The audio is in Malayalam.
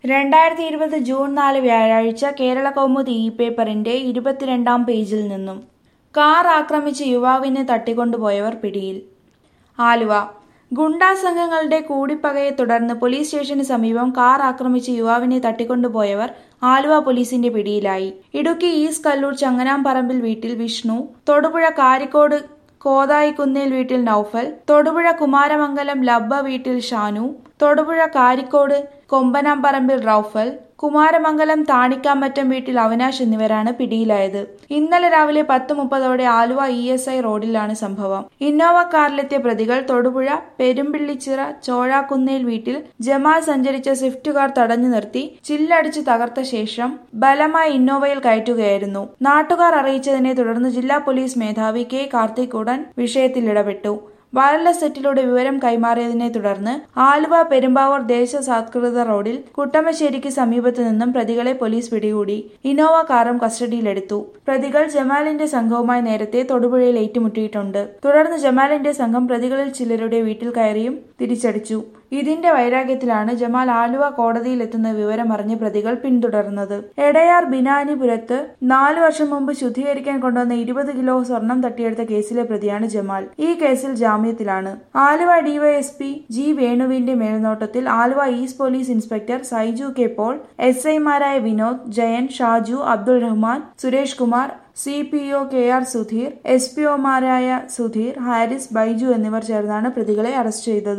2020 ജൂൺ 4 വ്യാഴാഴ്ച കേരള കൗമുദി പേപ്പറിന്റെ 22-ാം പേജിൽ നിന്നും കാർ ആക്രമിച്ച് യുവാവിനെ തട്ടിക്കൊണ്ടുപോയവർ പിടിയിൽ. ആലുവ ഗുണ്ടാ സംഘങ്ങളുടെ കൂടിപ്പകയെ തുടർന്ന് പോലീസ് സ്റ്റേഷന് സമീപം കാർ ആക്രമിച്ച് യുവാവിനെ തട്ടിക്കൊണ്ടുപോയവർ ആലുവ പോലീസിന്റെ പിടിയിലായി. ഇടുക്കി ഈസ്റ്റ് കല്ലൂർ ചങ്ങനാംപറമ്പിൽ വീട്ടിൽ വിഷ്ണു, തൊടുപുഴ കാരിക്കോട് കോതായിക്കുന്നേൽ വീട്ടിൽ നൌഫൽ, തൊടുപുഴ കുമാരമംഗലം ലബ്ബ വീട്ടിൽ ഷാനു, തൊടുപുഴ കാരിക്കോട് കൊമ്പനാംപറമ്പിൽ റൌഫൽ, കുമാരമംഗലം താണിക്കാമറ്റം വീട്ടിൽ അവിനാശ് എന്നിവരാണ് പിടിയിലായത്. ഇന്നലെ രാവിലെ 10:30 ആലുവ ESI റോഡിലാണ് സംഭവം. ഇന്നോവ കാറിലെത്തിയ പ്രതികൾ തൊടുപുഴ പെരുമ്പിള്ളിച്ചിറ ചോഴാക്കുന്നേൽ വീട്ടിൽ ജമാൽ സഞ്ചരിച്ച സ്വിഫ്റ്റ് കാർ തടഞ്ഞു നിർത്തി ചില്ലടിച്ച് തകർത്ത ശേഷം ബലമായി ഇന്നോവയിൽ കയറ്റുകയായിരുന്നു. നാട്ടുകാർ അറിയിച്ചതിനെ തുടർന്ന് ജില്ലാ പോലീസ് മേധാവി K. കാർത്തിക് ഉടൻ വിഷയത്തിൽ ഇടപെട്ടു. വയർലെസ് സെറ്റിലൂടെ വിവരം കൈമാറിയതിനെ തുടർന്ന് ആലുവ പെരുമ്പാവൂർ ദേശസാത്കൃത റോഡിൽ കുട്ടമശ്ശേരിക്ക് സമീപത്തു നിന്നും പ്രതികളെ പോലീസ് പിടികൂടി. ഇന്നോവ കാറും കസ്റ്റഡിയിലെടുത്തു. പ്രതികൾ ജമാലിന്റെ സംഘവുമായി നേരത്തെ തൊടുപുഴയിൽ ഏറ്റുമുട്ടിയിട്ടുണ്ട്. തുടർന്ന് ജമാലിന്റെ സംഘം പ്രതികളിൽ ചിലരുടെ വീട്ടിൽ കയറിയും തിരിച്ചടിച്ചു. ഇതിന്റെ വൈരാഗ്യത്തിലാണ് ജമാൽ ആലുവ കോടതിയിലെത്തുന്ന വിവരമറിഞ്ഞ് പ്രതികൾ പിന്തുടർന്നത്. എടയാർ ബിനാനിപുരത്ത് 4 വർഷം മുമ്പ് ശുദ്ധീകരിക്കാൻ കൊണ്ടുവന്ന 20 കിലോ സ്വർണം തട്ടിയെടുത്ത കേസിലെ പ്രതിയാണ് ജമാൽ. ഈ കേസിൽ ജാമ്യത്തിലാണ്. Aluva DYSP G. വേണുവിന്റെ മേൽനോട്ടത്തിൽ Aluva east police inspector Saiju K. Paul, SI മാരായ Vinod, Jayan, Shaju, Abdul Rahman, Suresh Kumar, CPO KR Sudheer, SPO മാരായ സുധീർ, ഹാരിസ്, ബൈജു എന്നിവർ ചേർന്നാണ് പ്രതികളെ അറസ്റ്റ് ചെയ്തത്.